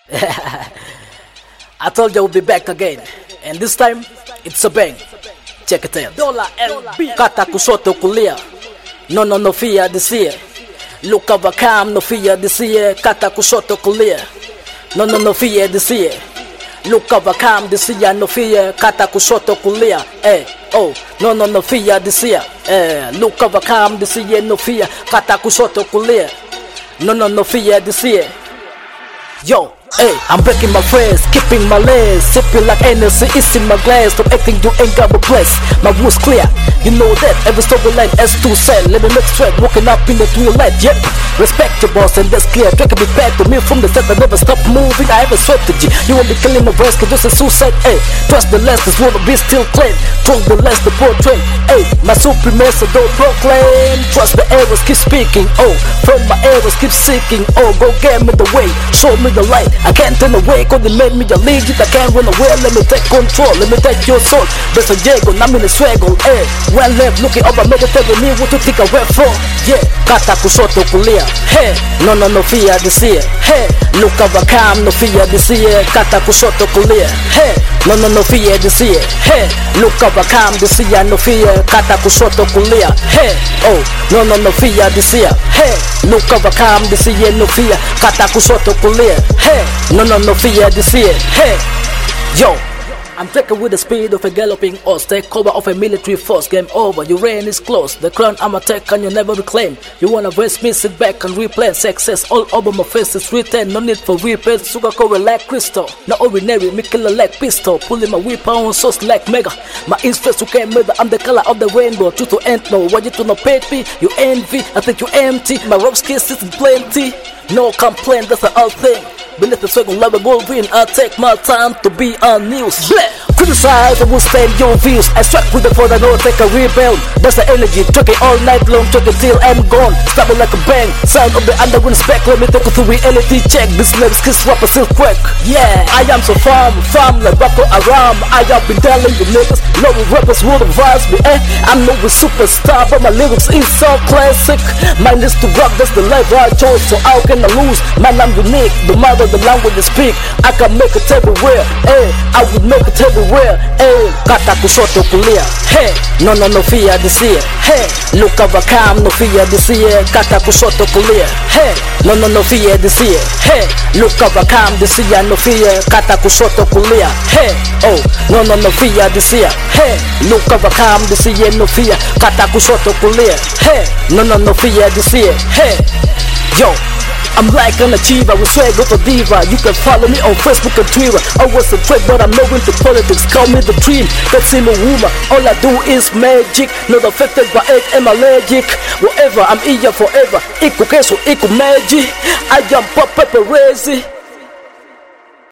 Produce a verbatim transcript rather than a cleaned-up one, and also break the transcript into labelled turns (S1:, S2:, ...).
S1: I told you we'll be back again, and this time it's a bang. Check it out. Dollar L B. Kata kushoto kulia. No no no fear this year. Look over cam no fear this year. Kata kushoto kulia. No no no fear this year. Look over cam this year no fear. Kata kushoto kulia. Eh oh no no no fear this year. Eh look over cam this year no fear. Kata kushoto kulia. No no no fear this year. Yo, hey, I'm breaking my face, keeping my legs, sipping like Hennessy, it's in my glass. Stop acting, you ain't got a place. My wood's clear, you know that. Every struggle like S two cell, let me make straight, walking up in the twilight. Yep, respect your boss and that's clear. Try to be back to me from the set, I never stop moving. I have a strategy. You won't be killing my voice, cause this is suicide. Hey, trust the less, this wanna be still clean. Trust the less, the portrait. Hey, my supremacy don't proclaim. Trust the errors, keep speaking. Oh, from my errors, keep seeking. Oh, go get me the way, show me the light. I can't turn away cause they made me a legit. I can't run away, let me take control. Let me take your soul. There's a Diego, I'm in a struggle. Eh, one left looking up, I made it tell me what to think I went from. Yeah, kata kushoto kulia. Hey, no no no fear this year. Hey, look over cam no fear this year. Kata kushoto kulia. Hey, no no no fear this year. Hey, look over cam this year no fear. Kata kushoto kulia. Hey, oh, no no no fear this year. Hey, look over cam this year no fear. Kata kushoto kulia. Hey, no no no fear this year. Hey, yo, I'm taking with the speed of a galloping horse. Take cover of a military force. Game over, your reign is close. The crown I'ma take and you never reclaim. You wanna waste me, sit back and replay. Success all over my face is written. No need for repair. Sugar cover like crystal. No ordinary, me killer like pistol. Pulling my whip on sauce like mega. My interest you can't measure. I'm the color of the rainbow. True to end no. Why you to no pay? You envy, I think you empty. My rocks kisses is plenty. No complaint, that's the whole thing. Beneath the second level gold green, I take my time to be on news. Bleh. Criticize, I will stand your views. I strike with the phone, I know take a rebound. That's the energy, took it all night long, took it till I'm gone. Stop it like a bang, sound of the underground spec. Let me take it to reality check. This lips kiss rapper still quick. Yeah, I am so farm, farm like Boko Haram. I have been telling you niggas, no rappers will advise me. Eh, I'm no superstar, but my lyrics is so classic. Mine is to rock, that's the life I chose. So how can I lose? Man, I'm unique, the mother the language they speak. I can make it everywhere. Hey, I would make it everywhere. Hey, kata kushoto kulia. Hey, no no no fear this year. Hey, look over cam no fear this year. Kata kushoto kulia. Hey, no no no fear this year. Hey, look over cam this year no fear. Kata kushoto kulia. Hey, oh, no no no fear this year. Hey, look over cam this year no fear. Kata kushoto kulia. Hey, no no no fear this year. Hey, yo. I'm like an achiever, with swag of a diva. You can follow me on Facebook and Twitter. I was a threat, but I'm not into politics. Call me the dream, that's in a woman. All I do is magic, not affected by it, I'm allergic. Whatever, I'm here forever. Equal cash or equal magic. I am pop paparazzi.